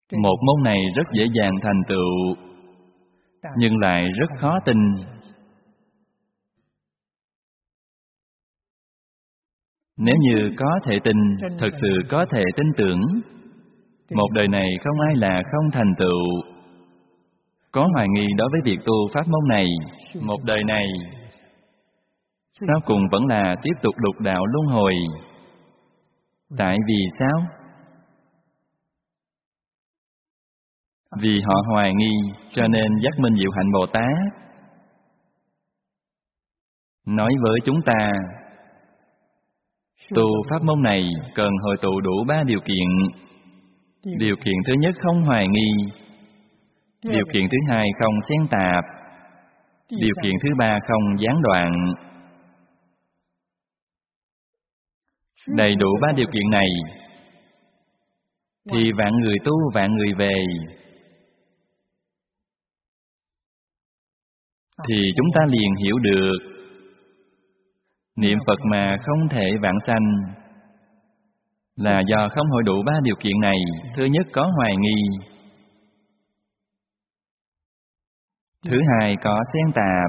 Một môn này rất dễ dàng thành tựu, nhưng lại rất khó tin. Nếu như có thể tin, thật sự có thể tin tưởng, một đời này không ai là không thành tựu. Có hoài nghi đối với việc tu pháp môn này, một đời này sau cùng vẫn là tiếp tục lục đạo luân hồi. Tại vì sao? Vì họ hoài nghi, cho nên Giác Minh Diệu Hạnh Bồ Tát nói với chúng ta, tu pháp môn này cần hội tụ đủ 3 điều kiện. Điều kiện thứ nhất không hoài nghi, điều kiện thứ hai không xen tạp, điều kiện thứ ba không gián đoạn. Đầy đủ 3 điều kiện này thì vạn người tu vạn người về. Thì chúng ta liền hiểu được, niệm Phật mà không thể vãng sanh là do không hội đủ 3 điều kiện này. Thứ nhất có hoài nghi, thứ hai có xen tạp,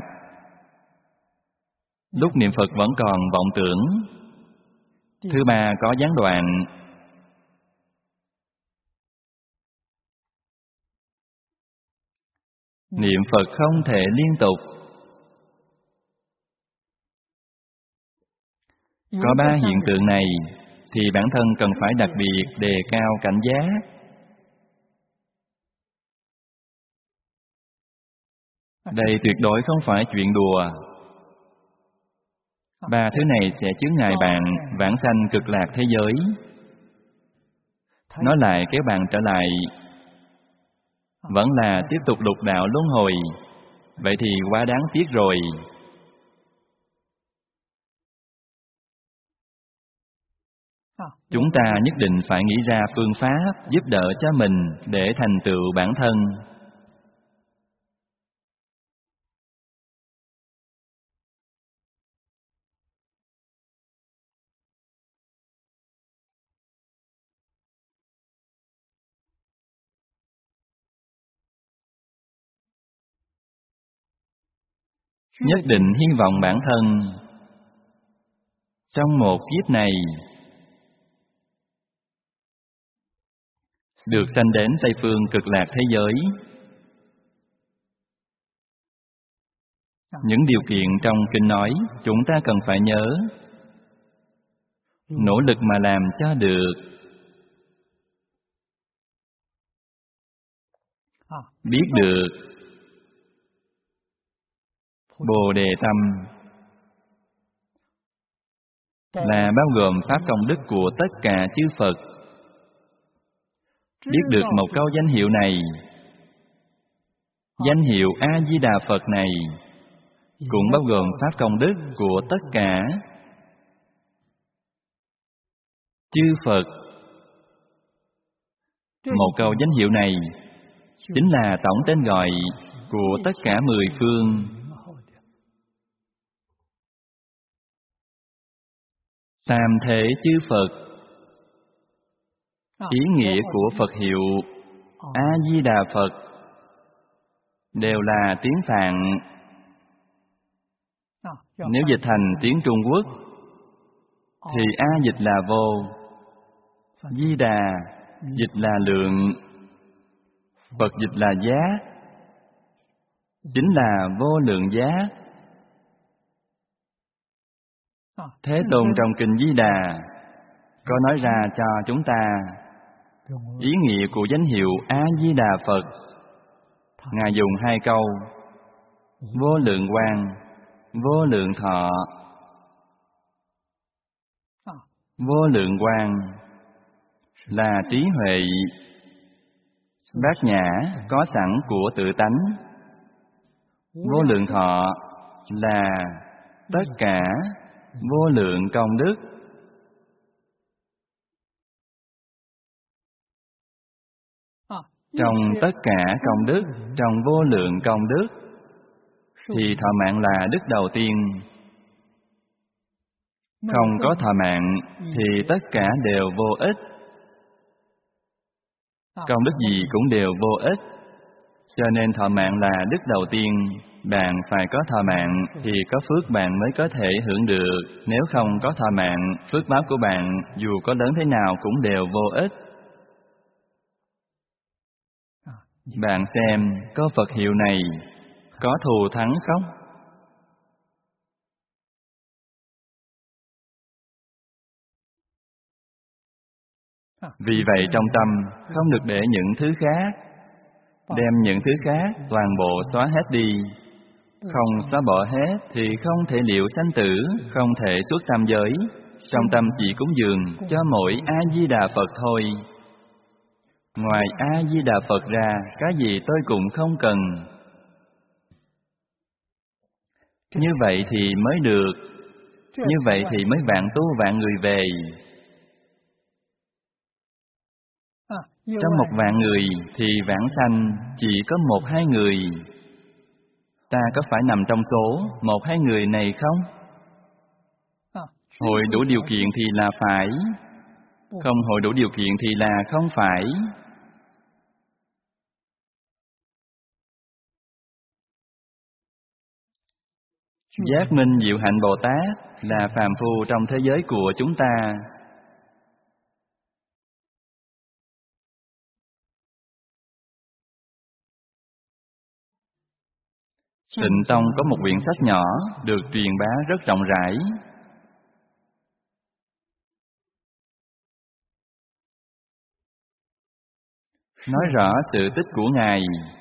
lúc niệm Phật vẫn còn vọng tưởng, thứ ba có gián đoạn. Niệm Phật không thể liên tục. Có 3 hiện tượng này thì bản thân cần phải đặc biệt đề cao cảnh giác. Đây tuyệt đối không phải chuyện đùa. 3 thứ này sẽ chướng ngại bạn vãng sanh cực lạc thế giới. Nó lại kéo bạn trở lại, vẫn là tiếp tục lục đạo luân hồi. Vậy thì quá đáng tiếc rồi. Chúng ta nhất định phải nghĩ ra phương pháp giúp đỡ cho mình để thành tựu bản thân. Nhất định hy vọng bản thân trong một kiếp này được sanh đến Tây Phương Cực Lạc thế giới. Những điều kiện trong kinh nói chúng ta cần phải nhớ, nỗ lực mà làm cho được. Biết được Bồ Đề Tâm là bao gồm pháp công đức của tất cả chư Phật. Biết được một câu danh hiệu này, danh hiệu A-di-đà Phật này cũng bao gồm pháp công đức của tất cả chư Phật. Một câu danh hiệu này chính là tổng tên gọi của tất cả 10 phương. Tam thể chư Phật. Ý nghĩa của Phật hiệu A-di-đà Phật đều là tiếng Phạn. Nếu dịch thành tiếng Trung Quốc thì A dịch là vô, Di Đà dịch là lượng, Phật dịch là giá, chính là vô lượng giá. Thế Tôn trong kinh Di Đà có nói ra cho chúng ta ý nghĩa của danh hiệu A-di-đà Phật. Ngài dùng 2 câu: vô lượng quang, vô lượng thọ. Vô lượng quang là trí huệ bát nhã có sẵn của tự tánh. Vô lượng thọ là tất cả vô lượng công đức. Trong tất cả công đức, trong vô lượng công đức thì thọ mạng là đức đầu tiên. Không có thọ mạng thì tất cả đều vô ích. công đức gì cũng đều vô ích. Cho nên thọ mạng là đức đầu tiên. Bạn phải có thọ mạng thì có phước bạn mới có thể hưởng được. Nếu không có thọ mạng, phước báo của bạn dù có lớn thế nào cũng đều vô ích. Bạn xem, có Phật hiệu này, có thù thắng không? Vì vậy trong tâm không được để những thứ khác, đem những thứ khác toàn bộ xóa hết đi. Không xóa bỏ hết thì không thể liệu sanh tử, không thể xuất tam giới. Trong tâm chỉ cúng dường cho mỗi A-di-đà Phật thôi. Ngoài A-di-đà Phật ra, cái gì tôi cũng không cần. Như vậy thì mới được. Như vậy thì mới vạn tu vạn người về. Trong 1.000.000 người thì vãng sanh chỉ có 1-2 người. Ta có phải nằm trong số 1-2 người này không? Hội đủ điều kiện thì là phải, không hội đủ điều kiện thì là không phải. Giác Minh Diệu Hạnh Bồ Tát là phàm phu trong thế giới của chúng ta. Tịnh Tông có một quyển sách nhỏ được truyền bá rất rộng rãi. Nói rõ sự tích của Ngài.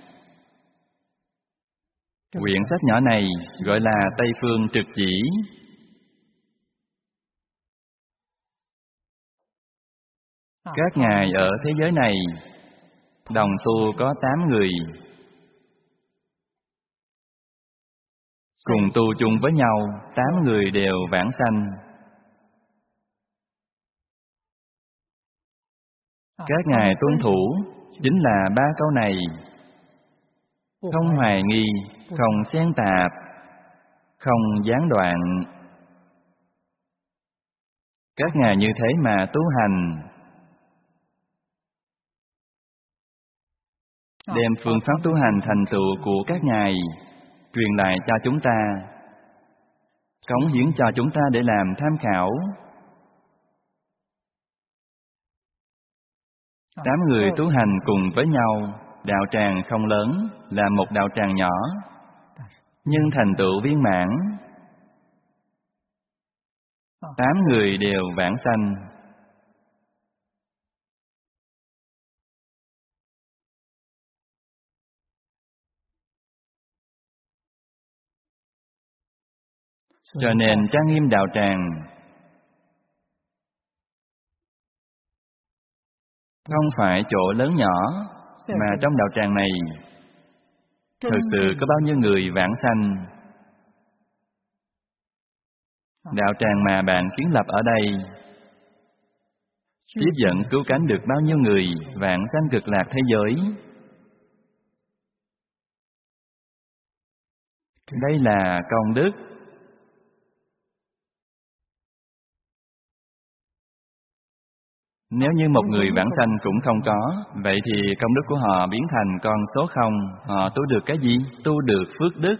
Quyển sách nhỏ này gọi là Tây Phương Trực Chỉ. Các ngài ở thế giới này, đồng tu có 8 người. Cùng tu chung với nhau, 8 người đều vãng sanh. Các ngài tuân thủ chính là 3 câu này: không hoài nghi, không xen tạp, không gián đoạn. Các ngài như thế mà tu hành, đem phương pháp tu hành thành tựu của các ngài truyền lại cho chúng ta, cống hiến cho chúng ta để làm tham khảo. 8 người tu hành cùng với nhau, đạo tràng không lớn, là một đạo tràng nhỏ, nhưng thành tựu viên mãn. 8 người đều vãng sanh. Cho nên trang nghiêm đạo tràng không phải chỗ lớn nhỏ, mà trong đạo tràng này thực sự có bao nhiêu người vãng sanh. Đạo tràng mà bạn kiến lập ở đây tiếp dẫn cứu cánh được bao nhiêu người vãng sanh cực lạc thế giới. Đây là công đức. Nếu như một người vãng sanh cũng không có, vậy thì công đức của họ biến thành con số 0. Họ tu được cái gì? Tu được phước đức.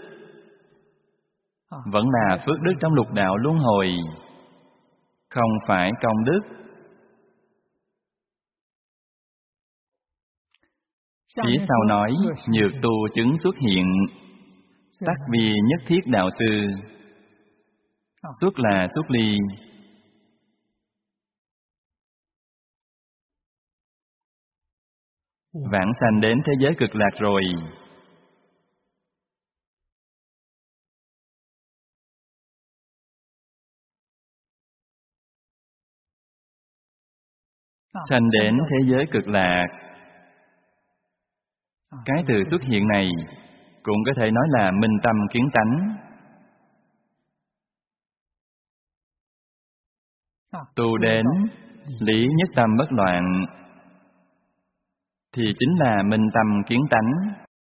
Vẫn là phước đức trong lục đạo luân hồi, không phải công đức. Phía sau nói, nhược tu chứng xuất hiện, tắc vì nhất thiết đạo sư. Xuất là xuất ly. Vãng sanh đến thế giới cực lạc rồi, sanh đến thế giới cực lạc. Cái từ xuất hiện này cũng có thể nói là minh tâm kiến tánh. Tu đến lý nhất tâm bất loạn thì chính là minh tâm kiến tánh.